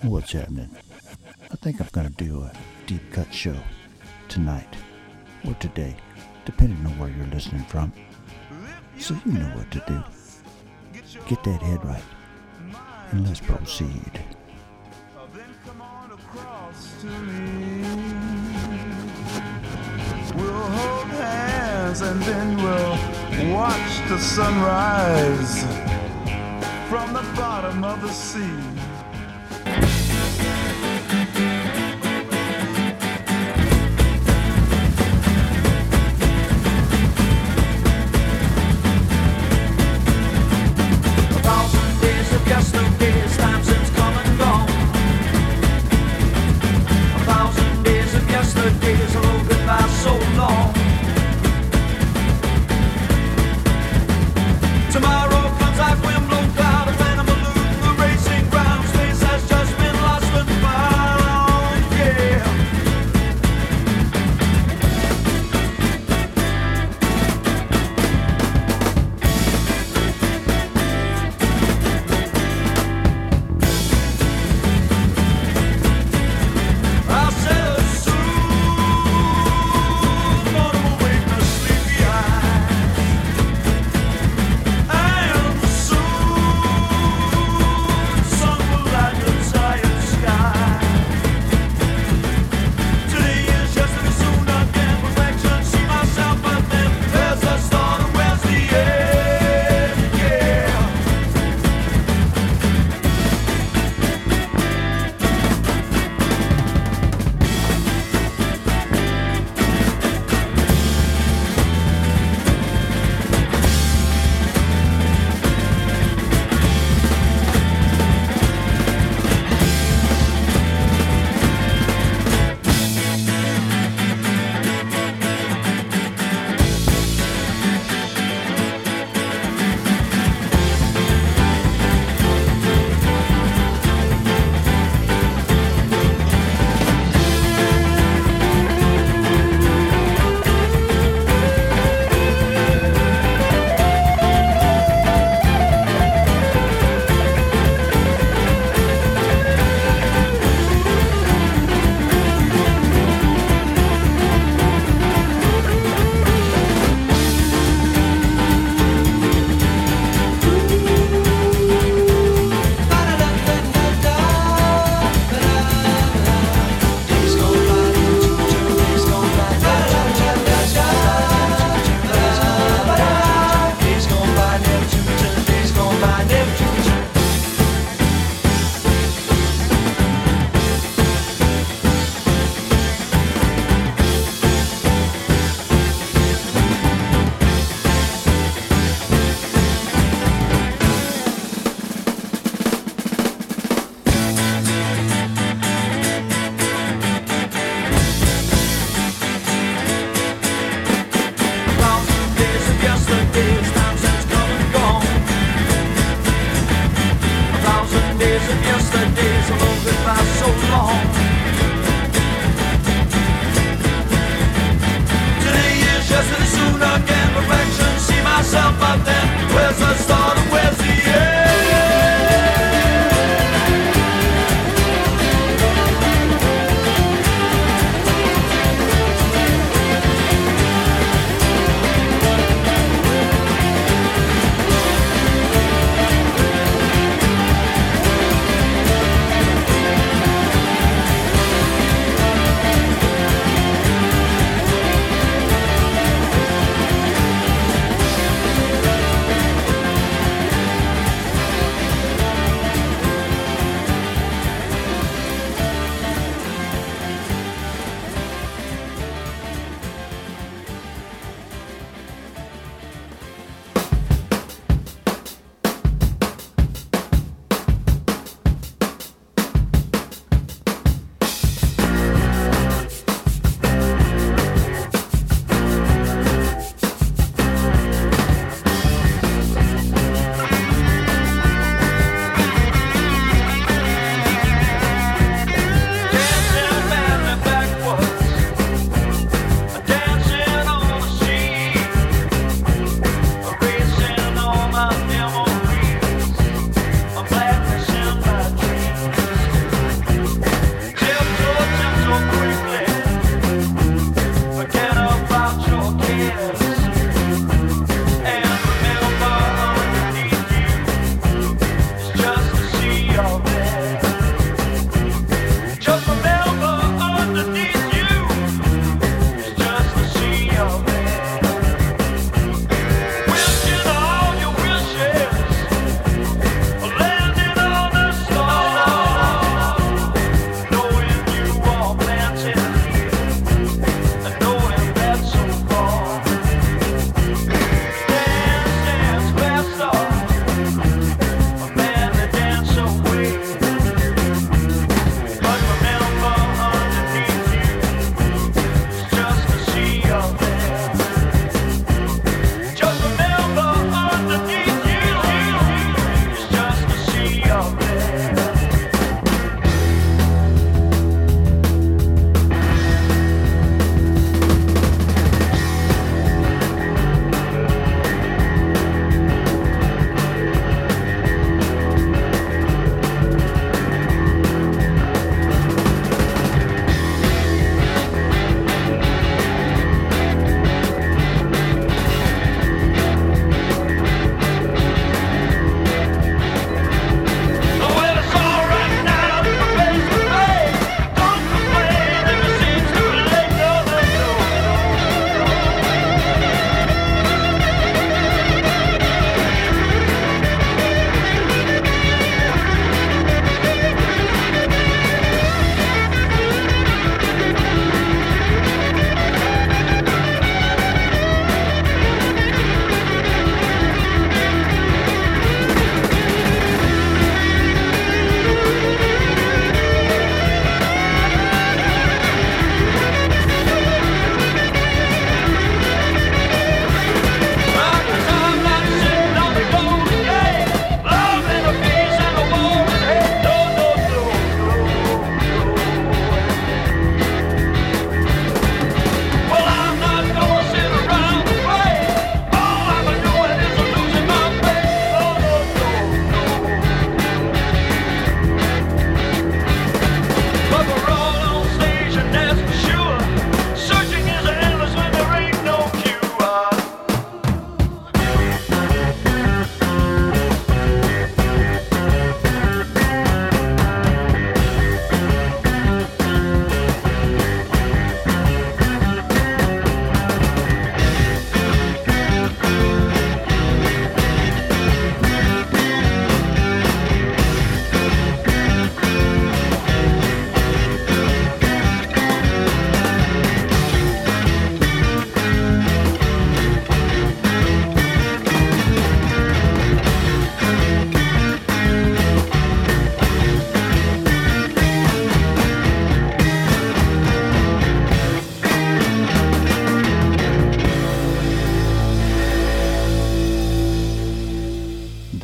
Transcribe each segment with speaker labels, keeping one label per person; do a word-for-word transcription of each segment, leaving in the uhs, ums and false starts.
Speaker 1: What's happening? I think I'm gonna do a deep cut show tonight or today, depending on where you're listening from. So you know what to do. Get that head right, and let's proceed.
Speaker 2: Then come on across to me. We'll hold hands and then we'll watch the sunrise from the bottom of the sea.
Speaker 3: Yesterday's time since come and gone. A thousand days of yesterdays, hello, goodbye, so long. Tomorrow comes like wind blown cloud, a phantom balloon, the racing grounds.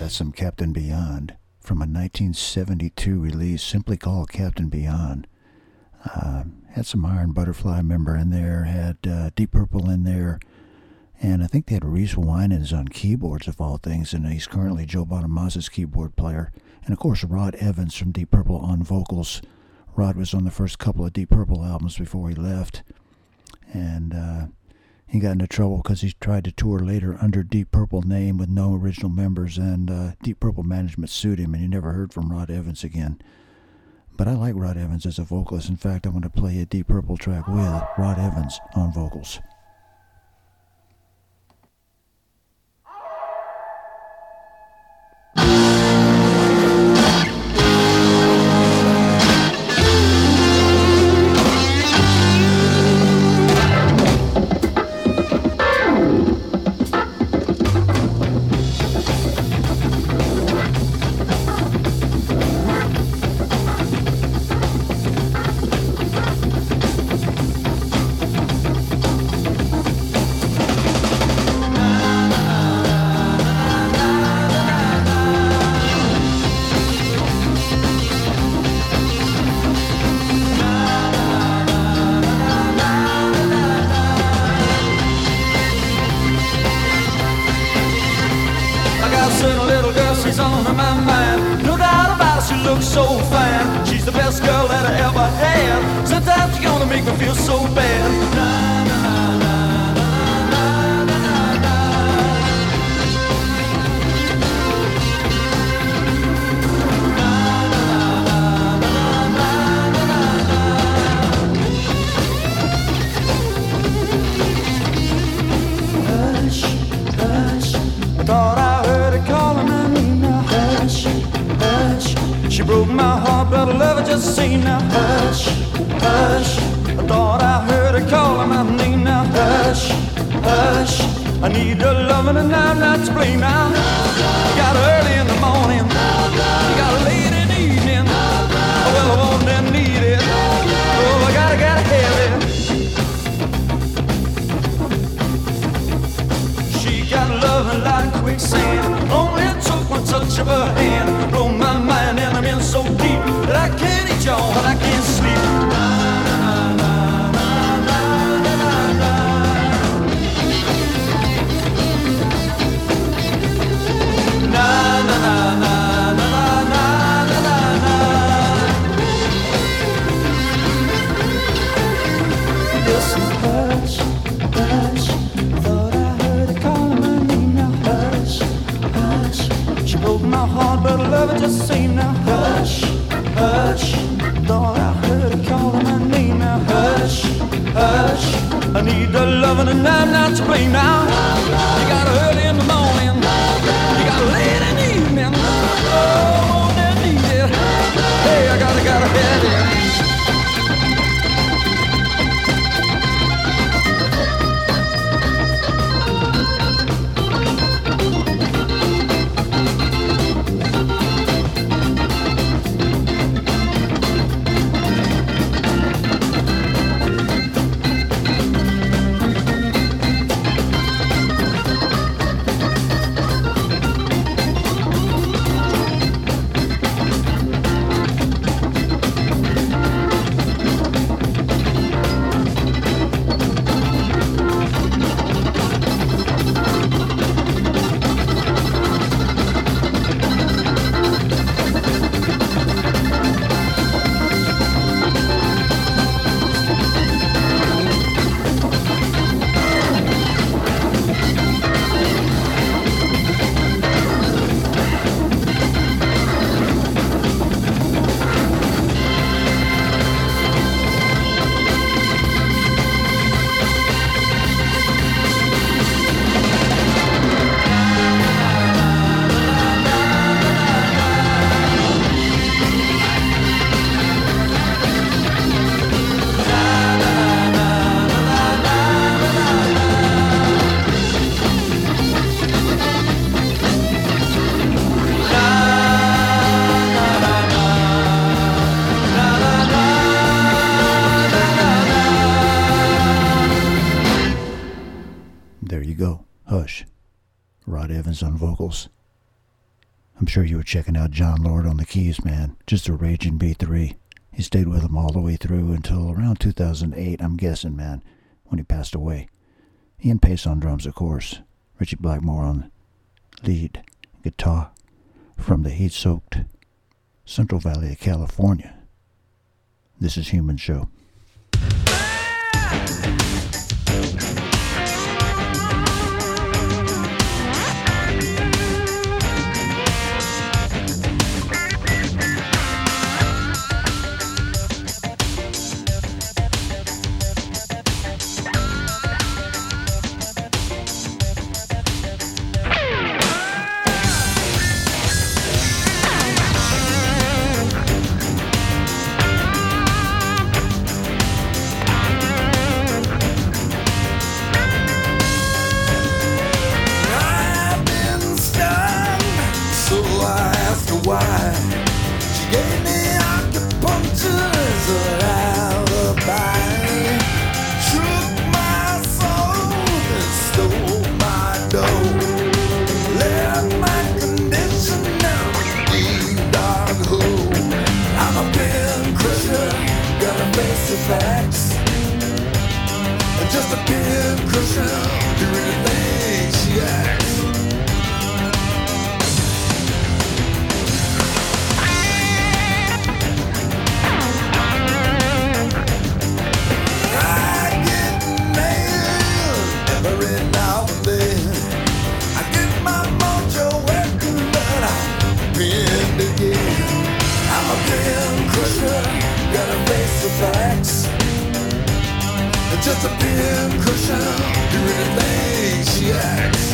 Speaker 1: That's some Captain Beyond from a nineteen seventy-two release simply called Captain Beyond. Uh, had some Iron Butterfly member in there, had uh, Deep Purple in there, and I think they had Reese Winans on keyboards of all things, and he's currently Joe Bonamazza's keyboard player. And of course Rod Evans from Deep Purple on vocals. Rod was on the first couple of Deep Purple albums before he left, and uh, he got into trouble because he tried to tour later under Deep Purple name with no original members, and uh, Deep Purple management sued him, and he never heard from Rod Evans again. But I like Rod Evans as a vocalist. In fact, I'm going to play a Deep Purple track with Rod Evans on vocals. There you go. Hush. Rod Evans on vocals. I'm sure you were checking out John Lord on the keys, man. Just a raging B three. He stayed with him all the way through until around two thousand eight, I'm guessing, man, when he passed away. Ian Pace on drums, of course. Richie Blackmore on lead guitar from the heat-soaked Central Valley of California. This is Human Show.
Speaker 4: Just a pin cushion, do anything she asks.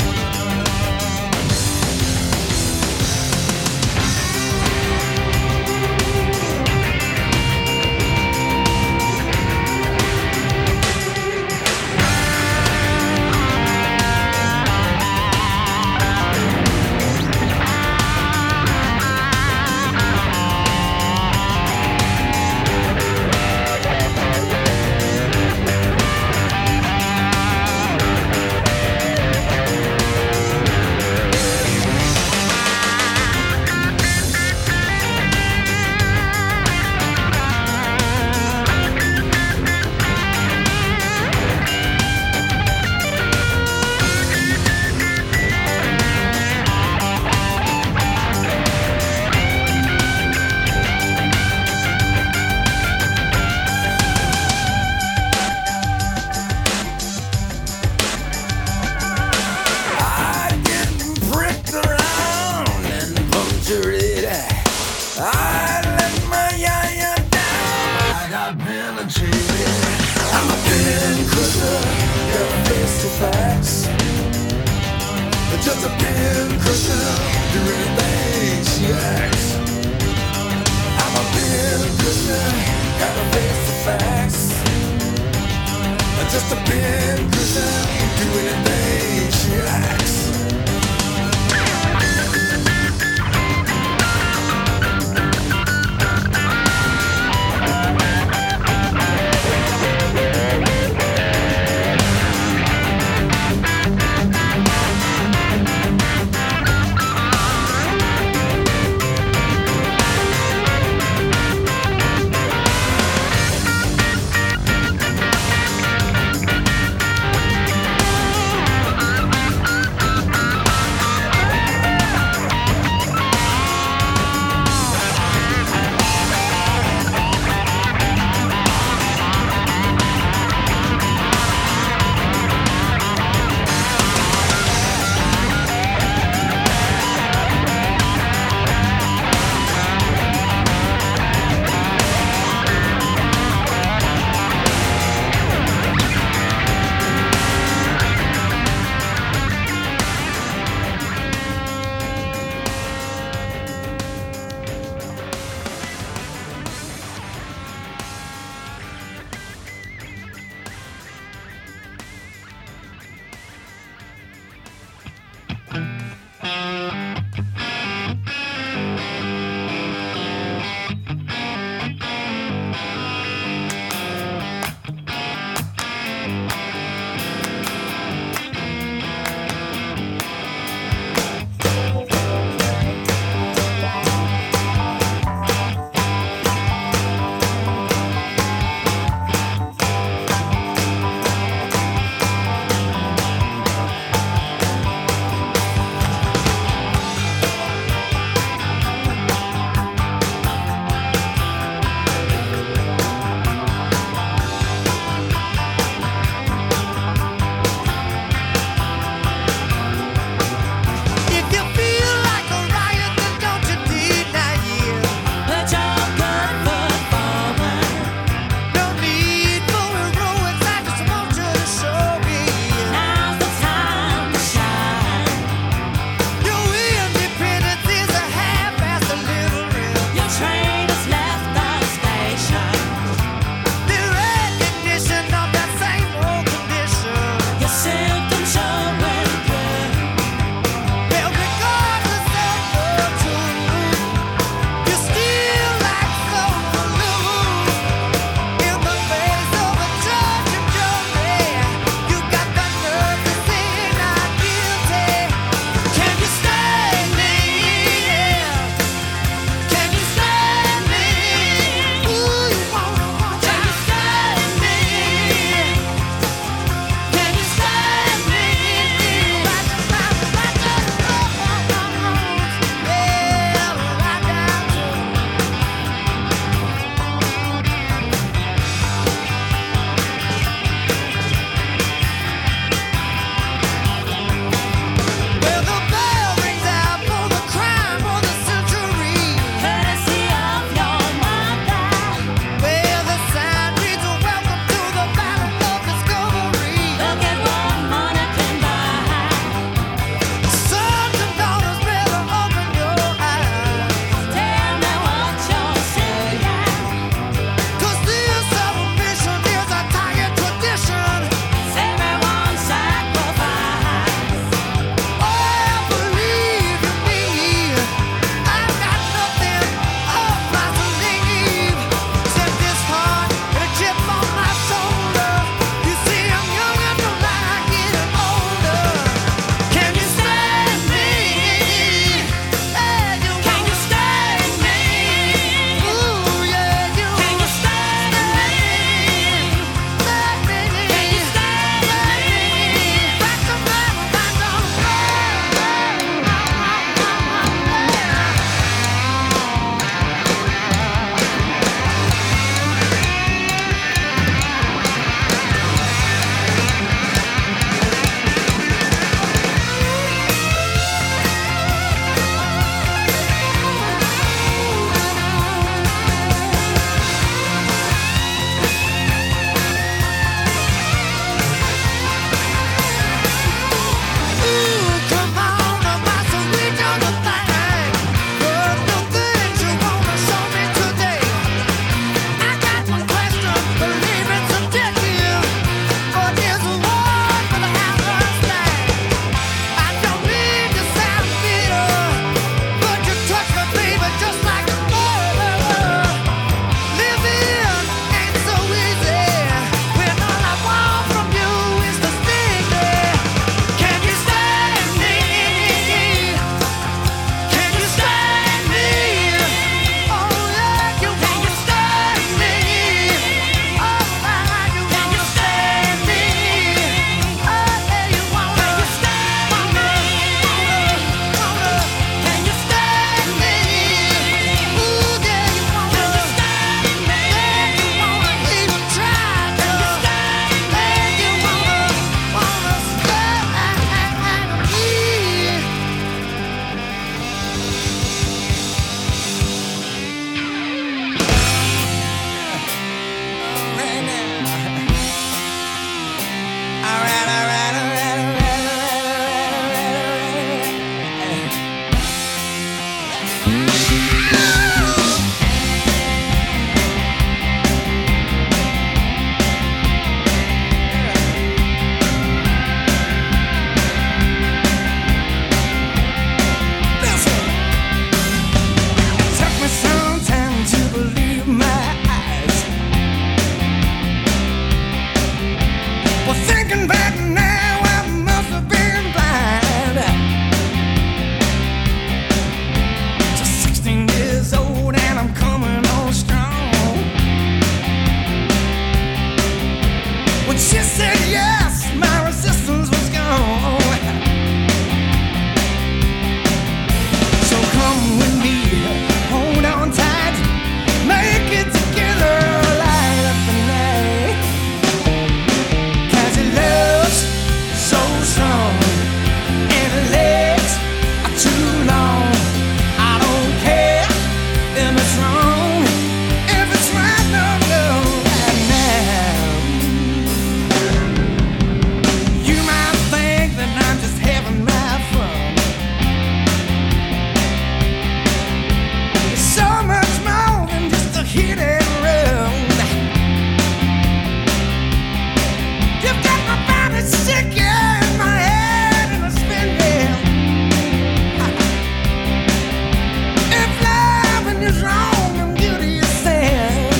Speaker 4: Just a pin cushion, do anything she asks. I'm a pin cushion, got to face the facts. Just a pin cushion, do anything she asks. long. I don't care if it's wrong, if it's right, no, no, right now. You might think that I'm just having my fun. It's so much more than just a hit and run. You've got my body sick, yeah, and my head in a spinning. If loving is wrong and beauty is sin,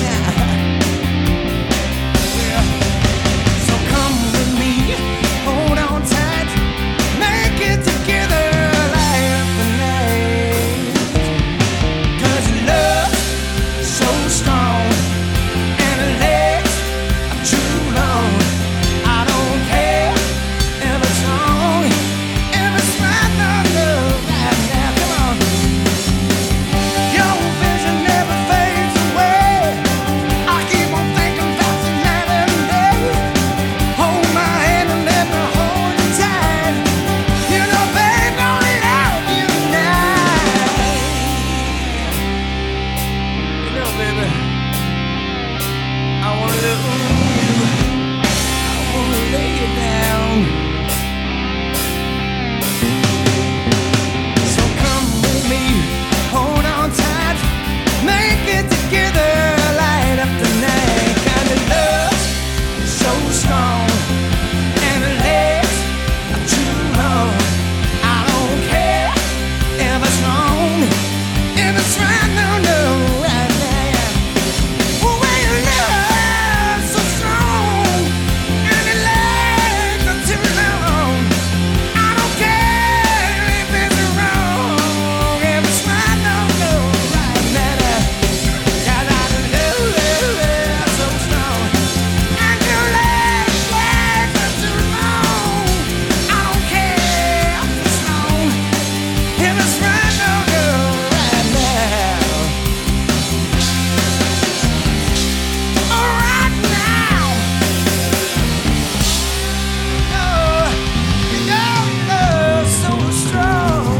Speaker 4: yeah. So come with me, hold on tight, make it together light up the night. 'Cause love's so strong and it lasts too long. I don't care if it's wrong, if it's right, no, no, right now, come on. Your vision never fades away. I keep on thinking about you night and day. Hold my hand and let me hold you tight. You know, babe, only love you now. You know, baby, I wanna love you. I wanna lay you down. So come with me, hold on tight, make it together, light up the night. Kind of love so strong and it lasts too long. I don't care if it's wrong, if it's right, no, no, right now. When your love's so strong and it lasts too long, I don't care if it's wrong, if it's right, no, no, right now. 'Cause I love love so strong and your legs lasts too long. I don't care if it's wrong, if it's right, no, no, right now. All right now. Oh, your love's so strong.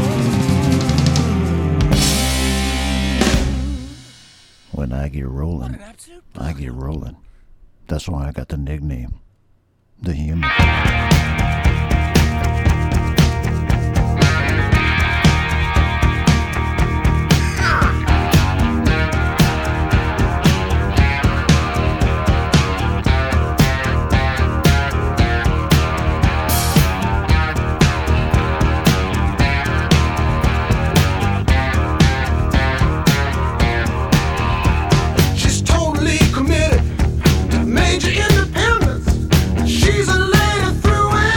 Speaker 1: When I get rolling, I get rolling. That's why I got the nickname, the Human.
Speaker 4: She's totally committed to major independence. She's a lady through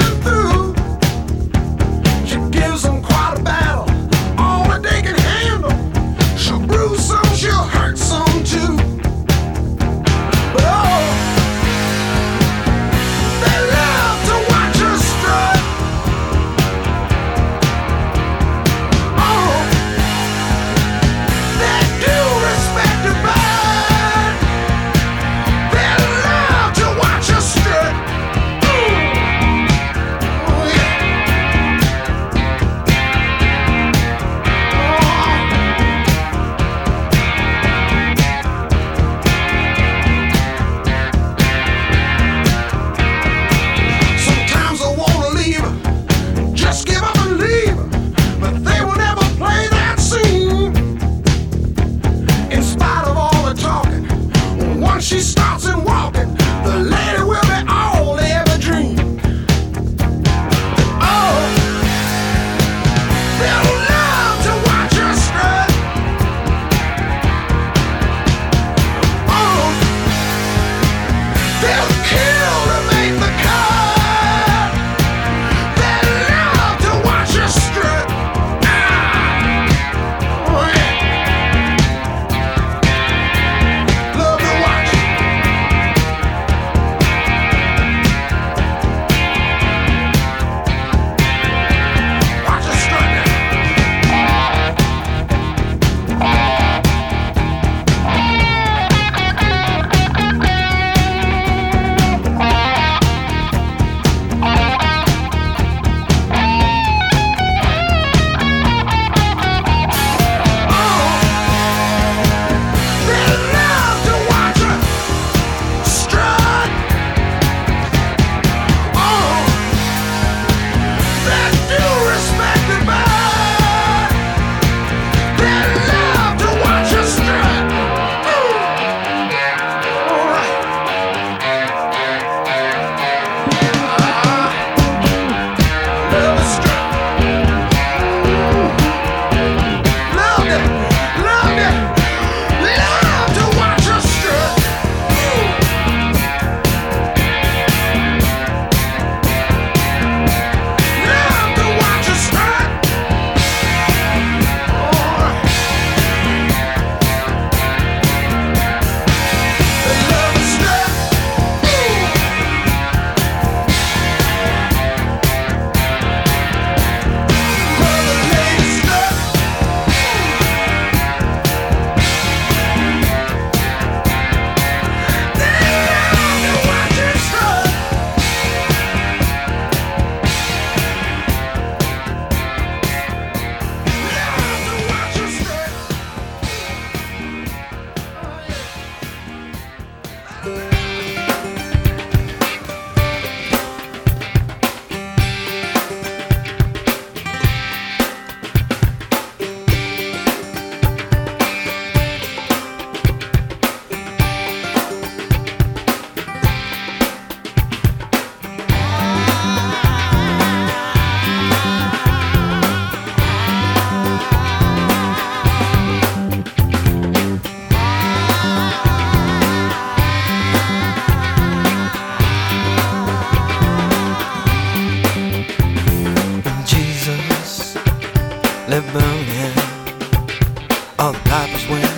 Speaker 5: All the pipers went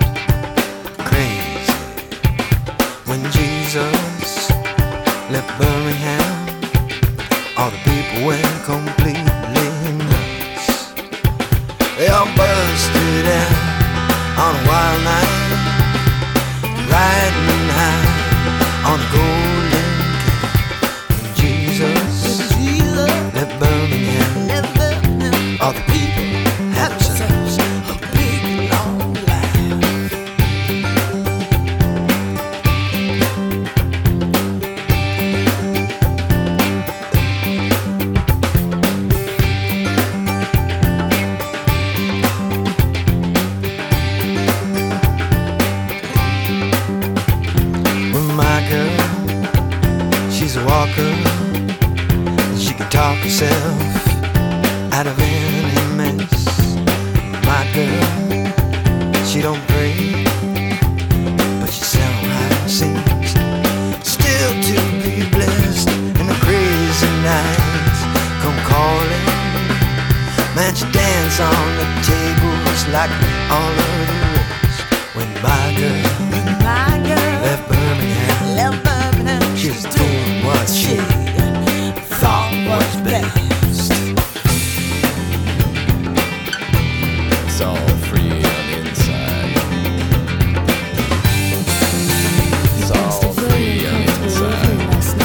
Speaker 5: crazy when Jesus left Birmingham. All the people went completely nuts. They all bursted out on a wild night, riding high on a golden cat. When Jesus left Birmingham, all the people had themselves a big long laugh. Well, my girl, she's a walker. She can talk herself out of any mess. My girl, she don't pray, but she somehow seems still to be blessed. And the crazy nights come calling. Man, she dance on the tables like all of the rest. When my girl, when my girl left Birmingham, left Birmingham, she was doing what she thought was best.
Speaker 6: It's all free on the inside. It's all free on the inside.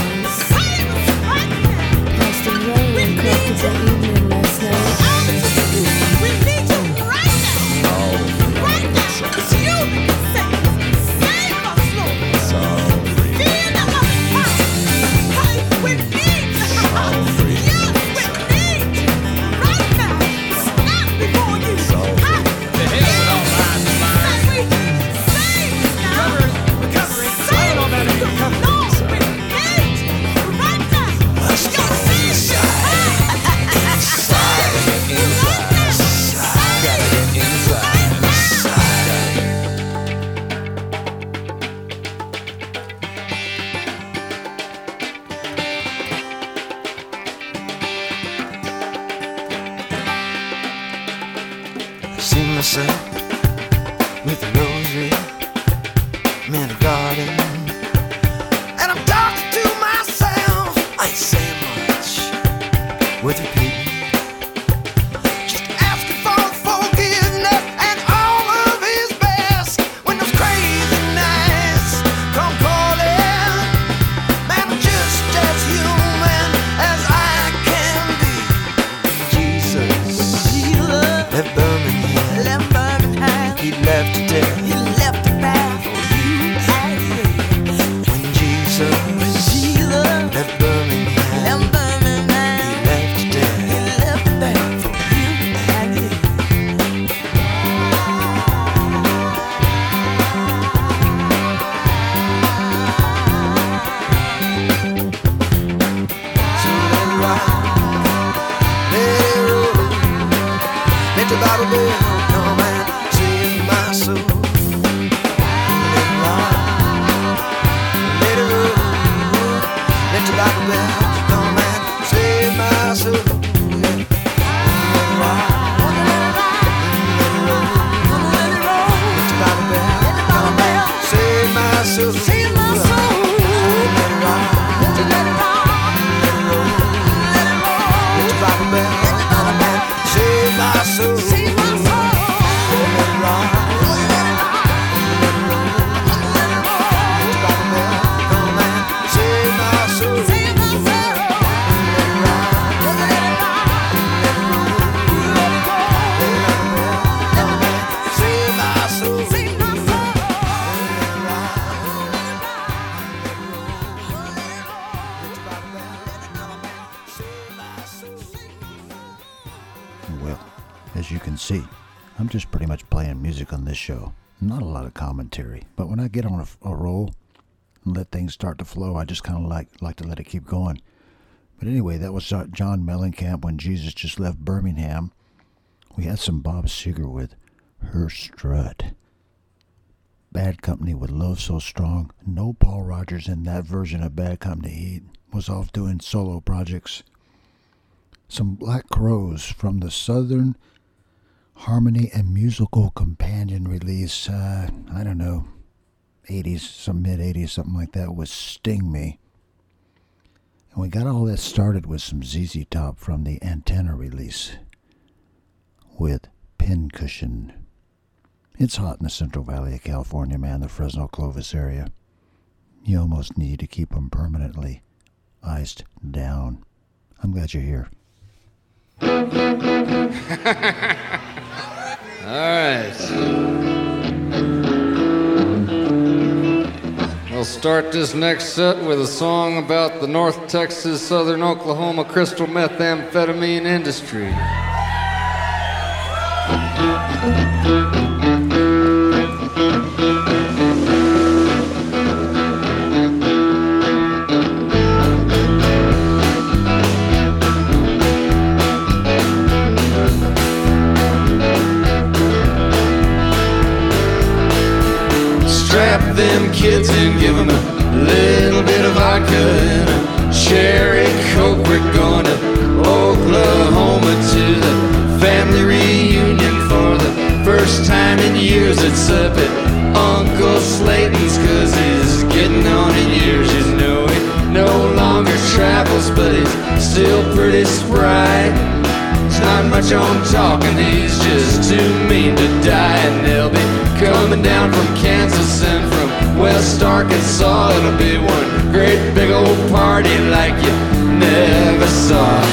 Speaker 7: Pastor Ray cooked the evening last night.
Speaker 8: We need you right now.
Speaker 6: All free
Speaker 8: Right
Speaker 6: on the
Speaker 8: now.
Speaker 6: inside.
Speaker 8: It's you that can save us. Save us, Lord.
Speaker 6: It's all free.
Speaker 8: Feel the love of Christ. Hey, we need you.
Speaker 6: All free on
Speaker 8: Yes,
Speaker 6: the
Speaker 8: we
Speaker 6: inside.
Speaker 8: need you. Right now. Stop before you.
Speaker 6: It's all
Speaker 8: Hey,
Speaker 6: free. The hell with all lies and lies.
Speaker 8: say we save us now.
Speaker 6: Recovery.
Speaker 8: Save us. Lord, we need you. Right now.
Speaker 5: Let's go inside.
Speaker 6: Gotta get inside.
Speaker 5: I see myself with a rosary, in a garden, and I'm talking to myself. I ain't saying much with repeating, just asking for forgiveness and all of His best. When those crazy nights come calling, man, I'm just as human as I can be. Jesus left Birmingham, left Birmingham. He left to death. He left the path for you and me. When Jesus, left Birmingham, left Birmingham. He left to death. He left the path for you and me. So let it rock, let it roll. Let the Bible bell come and save my soul. Let it rock, let it roll. Let the Bible bell come and save my soul. Let it rock, let it roll. Let the Bible bell come and save my soul. Save my soul. Let it rock, let it rock, let it roll. Let the Bible bell come and save my soul. Save my soul. Let it rock, let it rock, let it roll. Let the Bible bell come and save my soul. Save my soul. Let it rock, let it rock, let it roll. Let the Bible bell come and save my soul. Save my soul. Let it rock, let it rock, let it roll. Let the Bible bell come and save my soul.
Speaker 1: Well, as you can see, I'm just pretty much playing music on this show. Not a lot of commentary, but when I get on a, a roll and let things start to flow, I just kind of like like to let it keep going. But anyway, that was uh, John Mellencamp when Jesus just left Birmingham. We had some Bob Seger with Her Strut. Bad Company with Love So Strong. No Paul Rogers in that version of Bad Company. He was off doing solo projects. Some Black Crowes from the southern harmony and musical companion release, uh, I don't know, eighties, some mid-eighties, something like that, was Sting Me. And we got all that started with some Z Z Top from the Antenna release with Pincushion. It's hot in the Central Valley of California, man, the Fresno Clovis area. You almost need to keep them permanently iced down. I'm glad you're here.
Speaker 9: All right. We'll start this next set with a song about the North Texas, Southern Oklahoma crystal methamphetamine industry.
Speaker 10: Strap them kids and give them a little bit of vodka and a cherry coke. We're going to Oklahoma to the family reunion for the first time in years. It's up at Uncle Slayton's, cause he's getting on in years. You know he no longer travels, but he's still pretty spry. There's not much on talking, he's just too mean to die. And they'll be coming down from Kansas and from West Arkansas. It'll be one great big old party like you never saw.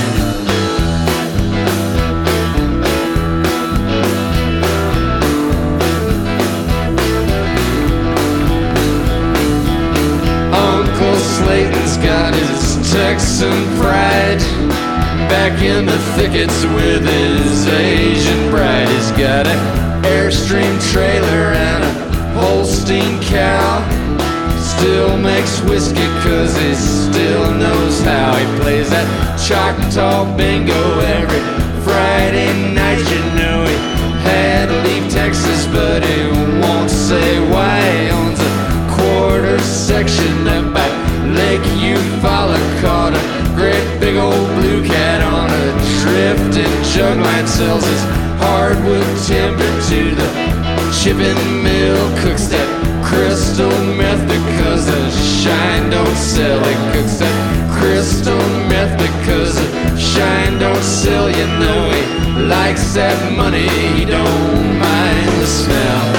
Speaker 10: Uncle Slayton's got his Texan pride, back in the thickets with his Asian bride. He's got an Airstream trailer and a Holstein cow. Still makes whiskey cause he still knows how. He plays that Choctaw bingo every Friday night. You know he had to leave Texas, but he won't say why. He owns a quarter section up by Lake Eufaula. Caught a great big old blue cat on a drifting jug line. Sells his hardwood timber to the chipping mill. Cooks that crystal meth because the shine don't sell. He cooks that crystal meth because the shine don't sell. You know he likes that money, he don't mind the smell.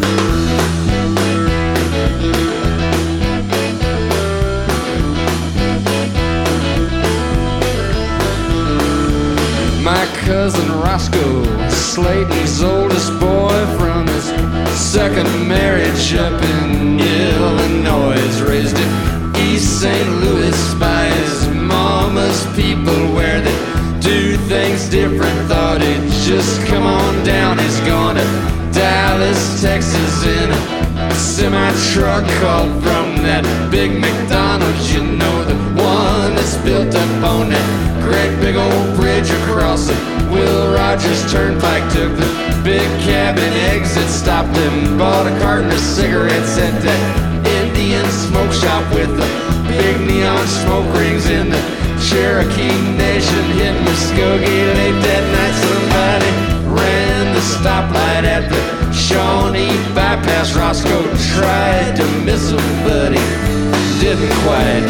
Speaker 10: My cousin Roscoe, Slayton's oldest boy, from his second marriage up in Illinois, raised in East Saint Louis by his mama's people, where they do things different. Thought he'd just come on down. He's gone to Dallas, Texas in a semi-truck hauled from that big McDonald's. You know, the one that's built up on that great big old bridge across the Will Rogers Turnpike. Took the big cabin exit, stopped and bought a carton of cigarettes at that Indian smoke shop with the big neon smoke rings in the Cherokee Nation. Hit Muskogee late that night. Somebody ran the stoplight at the Shawnee bypass. Roscoe tried to miss him, but he didn't quite.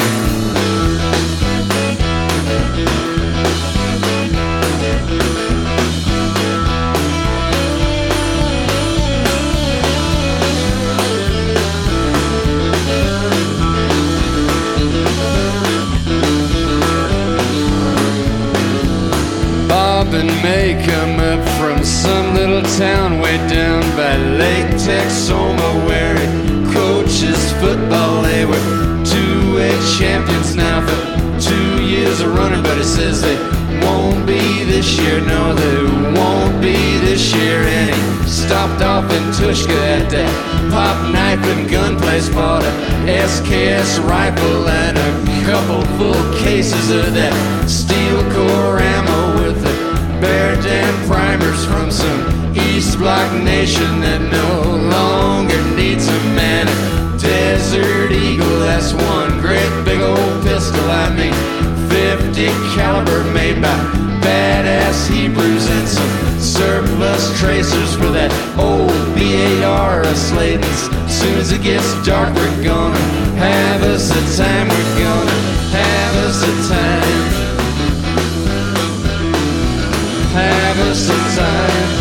Speaker 10: Bob and May come up from some little town way down by Lake Texoma, where he coaches football. They were two-way champions now for two years of running, but he says they won't be this year. No, they won't be this year. And he stopped off in Tushka at that pop knife and gun place, bought a S K S rifle and a couple full cases of that steel core ammo with the Bear Dam primers from some East Block nation that no longer needs a man. Desert Eagle, that's one great big old pistol. I mean, fifty caliber made by badass Hebrews and some Sir surplus tracers for that old B eight R Slayton's. Soon as it gets dark, we're gonna have us a time. We're gonna have us a time. Have us a time.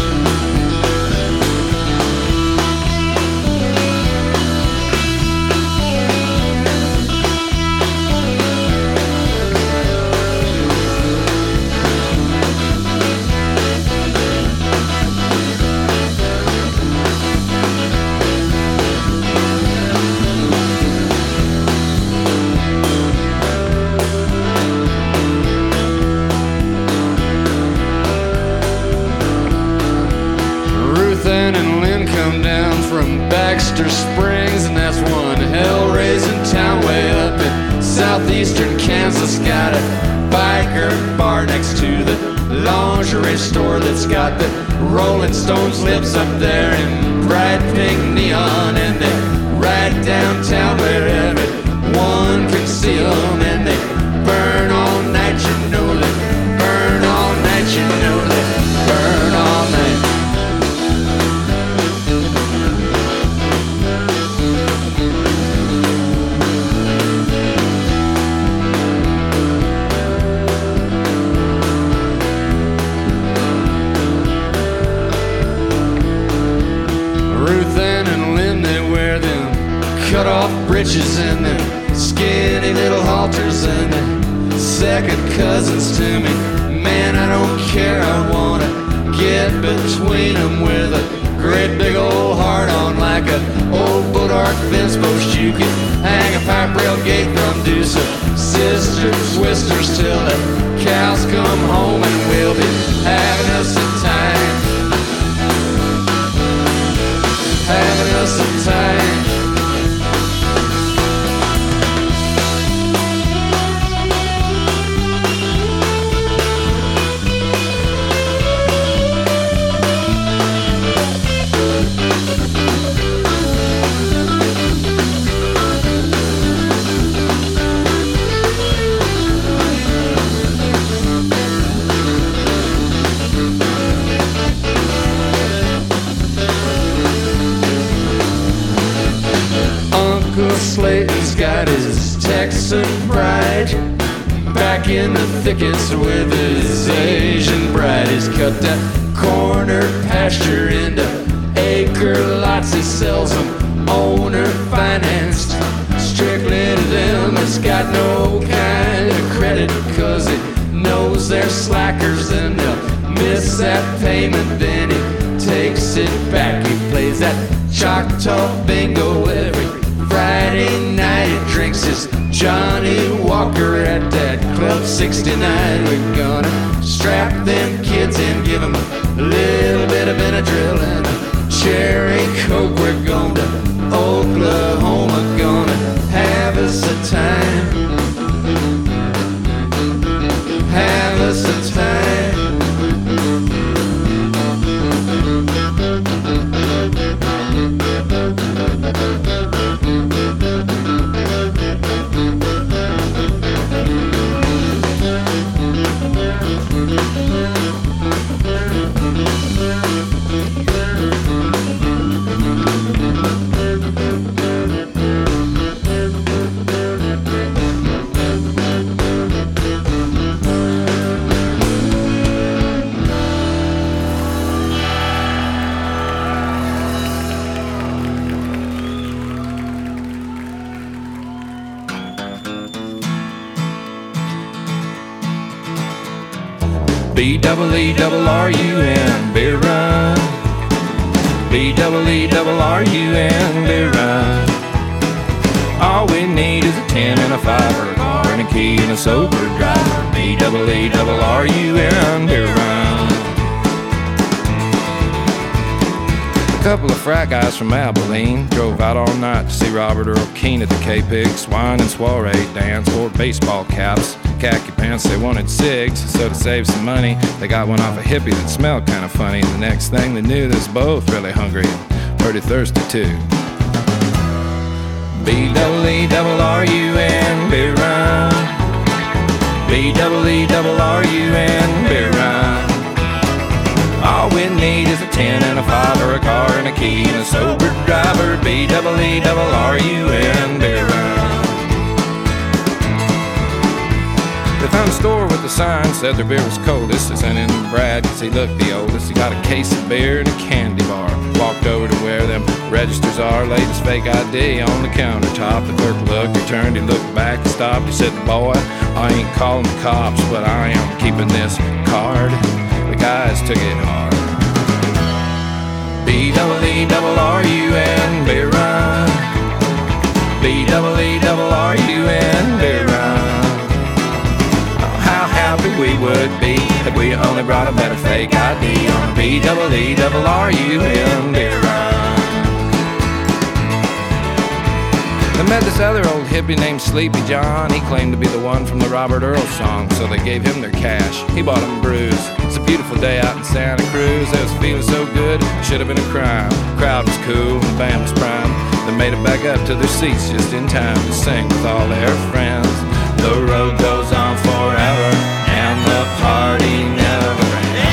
Speaker 10: Baxter Springs, and that's one hell-raising town way up in southeastern Kansas. Got a biker bar next to the lingerie store that's got the Rolling Stones lips up there in bright pink neon. And they ride downtown where everyone can see them, and they burn all night, you know they burn all night, you know they burn all night. Cut off britches and them skinny little halters, and they're second cousins to me. Man, I don't care, I wanna get between them with a great big old heart on like a old boat-arc fence post. You can hang a pipe rail gate from Deuce of sister twisters till the cows come home, and we'll be having us a time. Having us a time. Slayton's got his Texan pride, back in the thickets with his Asian bride. He's cut that corner pasture into acre lots. He sells them owner financed, strictly to them that's got no kind of credit, cause he knows they're slackers and they'll miss that payment. Then he takes it back. He plays that Choctaw bingo every Friday night. He drinks his Johnny Walker at that Club sixty-nine. We're gonna strap them kids in, give them a little bit of Benadryl and a cherry Coke. We're going to Oklahoma, gonna have us a time. Have us a time. B double E double R U N, beer run. B double E double R U N, beer run. All we need is a ten and a five, or a car and a key and a sober driver. B double E double R U N, beer run. A couple of frat guys from Abilene drove out all night to see Robert Earl Keen at the K-Pigs. Wine and soiree dance, wore baseball caps, khaki pants. They wanted cigs, so to save some money, they got one off a hippie that smelled kind of funny. And the next thing they knew, they was both really hungry and pretty thirsty too. B double E double R U N, beer run. B double E double R U N, beer run.
Speaker 11: All we need is a ten and a five or a car and a key and a sober driver. B double E double R U N, beer run. They found a store with a sign said their beer was coldest. They sent in Brad cause he looked the oldest. He got a case of beer and a candy bar. Walked over to where them registers are, laid his fake I D on the countertop. The clerk looked, he turned, he looked back, he stopped. He said, boy, I ain't calling the cops, but I am keeping this card. The guys took it hard. B double E double R U N, beer run. B double E double R U N, beer run. How happy we would be if we only brought a better fake I D on a B double E double R U N beer run. They met this other old hippie named Sleepy John. He claimed to be the one from the Robert Earl song, so they gave him their cash. He bought them brews. It's a beautiful day out in Santa Cruz. They was feeling so good, should have been a crime. The crowd was cool and the band was prime. They made it back up to their seats just in time to sing with all their friends. The road goes on forever, and the party never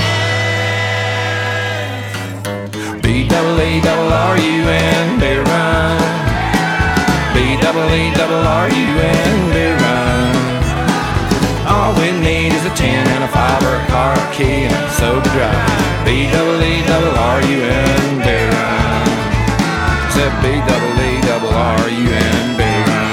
Speaker 11: ends. B double E double R U N, beer run. B double E double R U N, beer run. All we need is a ten and a five or a car key and a sober drive. B double E double R U N, beer run. Said B double E double R U N, beer run.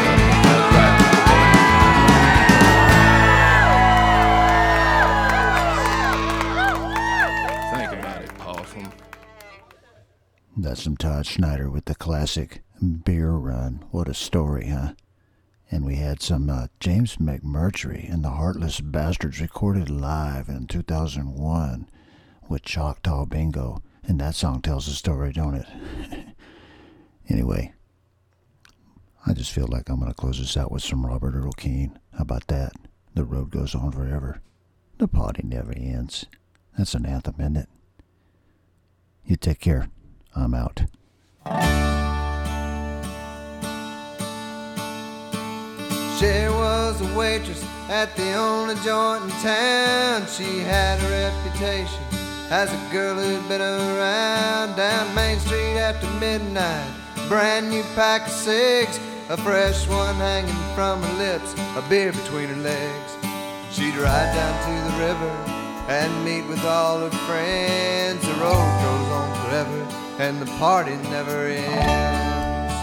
Speaker 1: That's some Todd Schneider with the classic Beer Run. What a story, huh? And we had some uh, James McMurtry and the Heartless Bastards recorded live in two thousand one with Choctaw Bingo. And that song tells a story, don't it? Anyway, I just feel like I'm going to close this out with some Robert Earl Keen. How about that? The road goes on forever. The party never ends. That's an anthem, isn't it? You take care. I'm out.
Speaker 5: She was a waitress at the only joint in town. She had a reputation as a girl who'd been around down Main Street after midnight. Brand new pack of cigs, a fresh one hanging from her lips, a beer between her legs. She'd ride down to the river and meet with all her friends. The road goes on forever and the party never ends.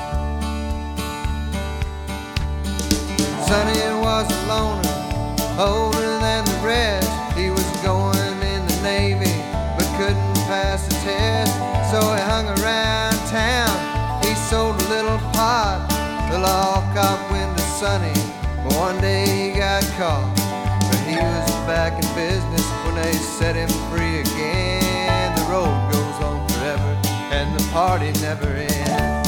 Speaker 5: Sonny was a loner, older than the rest. He was going in the Navy, but couldn't pass the test. So he hung around town, he sold a little pot. The law cop went to Sonny, but one day he got caught. But he was back in business when they set him free again. The road goes on forever and the party never ends.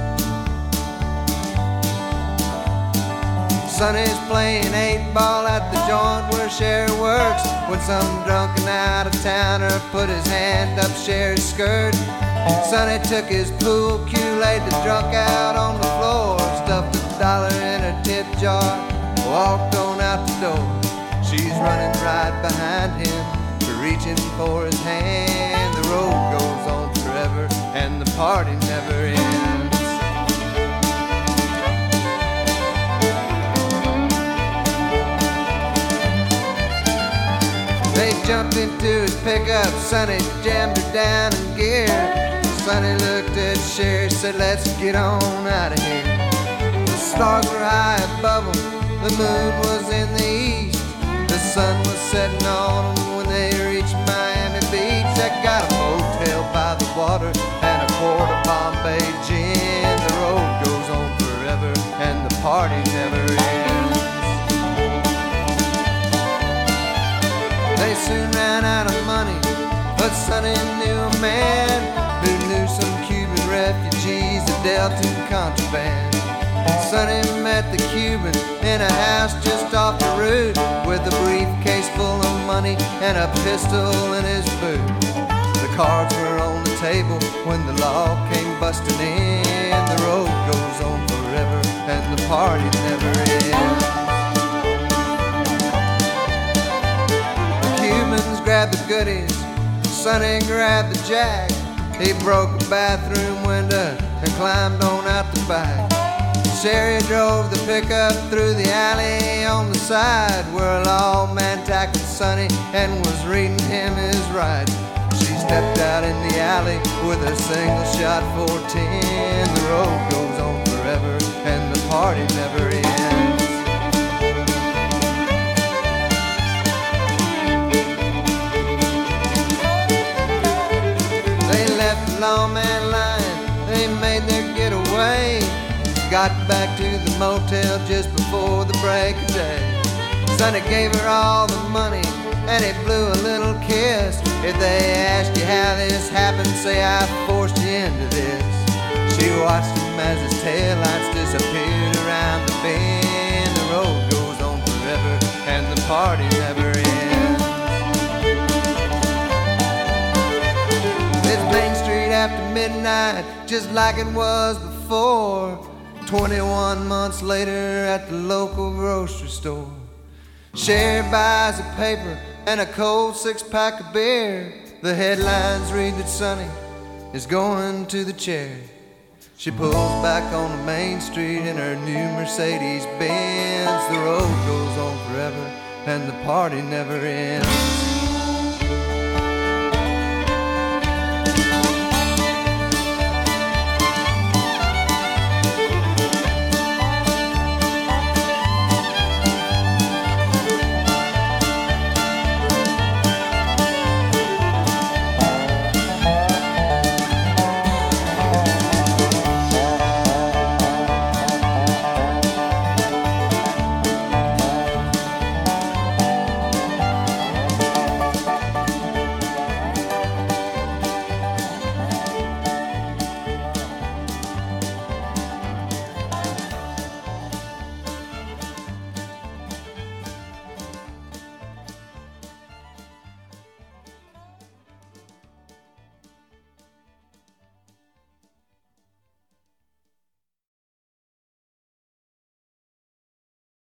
Speaker 5: Sonny's playing eight ball at the joint where Sherry works, when some drunken out-of-towner put his hand up Sherry's skirt. Sonny took his pool cue, laid the drunk out on the floor, stuffed a dollar in her tip jar, walked on out the door. She's running right behind him, reaching for his hand. The road goes on forever and the party never ends. They jumped into his pickup, Sonny jammed her down in gear. Sonny looked at Sherry, said, let's get on out of here. The stars were high above them, the moon was in the east. The sun was setting on them when they reached Miami Beach. They got a motel by the water and a quart of Bombay gin. The road goes on forever and the party never ends. They soon ran out of money, but Sonny knew a man who knew some Cuban refugees that dealt in contraband. Sonny met the Cuban in a house just off the route, with a briefcase full of money and a pistol in his boot. The cards were on the table when the law came busting in. The road goes on forever and the party never ends. The Cubans grabbed the goodies, Sonny grabbed the jack. He broke a bathroom window and climbed on out the back. Sherry drove the pickup through the alley on the side where a lawman tackled Sonny and was reading him his rights. She stepped out in the alley with a single shot fourteen. The road goes on forever and the party never ends. They left the lawman lying, they made their getaway. Got back to the motel just before the break of day. Sonny gave her all the money and he blew a little kiss. If they ask you how this happened, say I forced you into this. She watched him as his taillights disappeared around the bend. The road goes on forever and the party never ends. It's Main Street after midnight, just like it was before. Twenty-one months later at the local grocery store. Sherry buys a paper and a cold six-pack of beer. The headlines read that Sonny is going to the Cherry. She pulls back on the Main Street in her new Mercedes Benz. The road goes on forever and the party never ends.